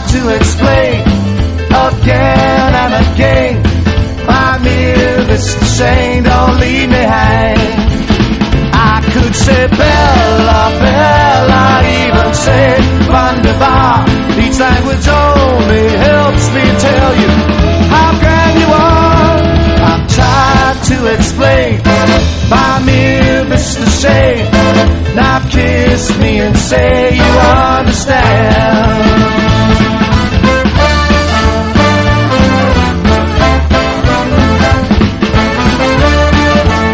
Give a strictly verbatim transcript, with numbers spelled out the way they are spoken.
to explain again and again. My dear Mister Shane, don't leave me hang. I could say Bella, Bella, even say Wunderbar. Each language only helps me tell you how grand you are. I've tried to explain by mere Mister Shane. Now kiss me and say